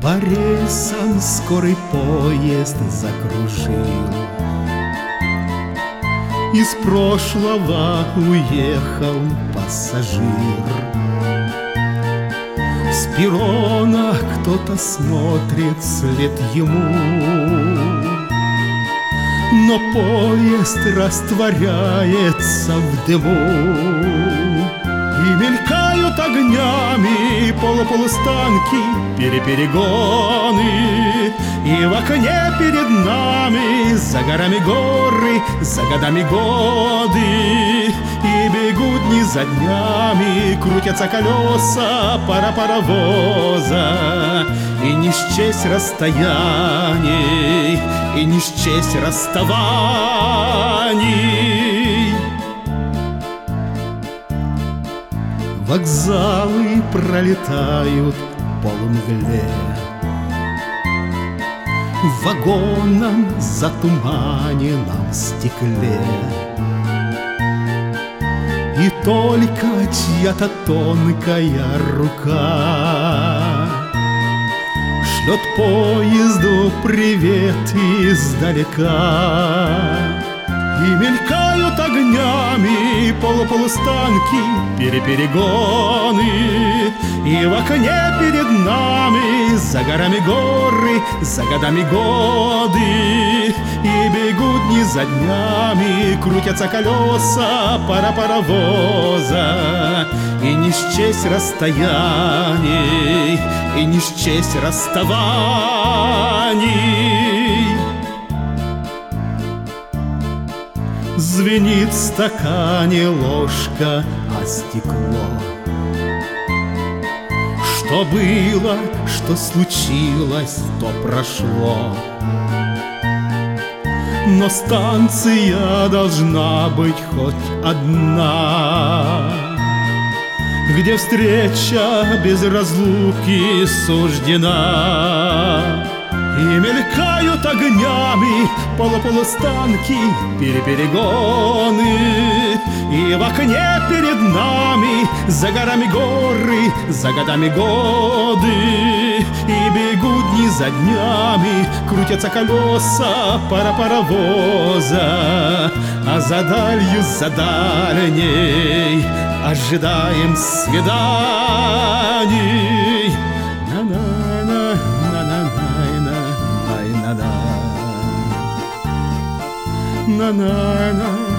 По рельсам скорый поезд закружил. Из прошлого уехал пассажир. С перрона кто-то смотрит вслед ему, но поезд растворяется в дыму. И мелькают огнями полустанки, перегоны. И в окне перед нами за горами горы, за годами годы. И бегут дни за днями, крутятся колеса паровоза. И не счесть расстояний, и не счесть расставаний. Вокзалы пролетают в полумгле, в вагонном затуманенном стекле. И только чья-то тонкая рука шлет поезду привет издалека. И мелькают огнями полустанки, перегоны. И в окне перед нами за горами горы, за годами годы. И бегут дни за днями, крутятся колеса паровоза. И не счесть расстояний, и не счесть расставаний. Звенит в стакане ложка о стекло. Что было, что случилось, то прошло. Но станция должна быть хоть одна, где встреча без разлуки суждена. И мелькают огнями полустанки, перегоны. И в окне перед нами за горами горы, за годами годы. И бегут дни за днями, крутятся колеса паровоза. А за далью, за дальней ожидаем свиданий. На-на-на.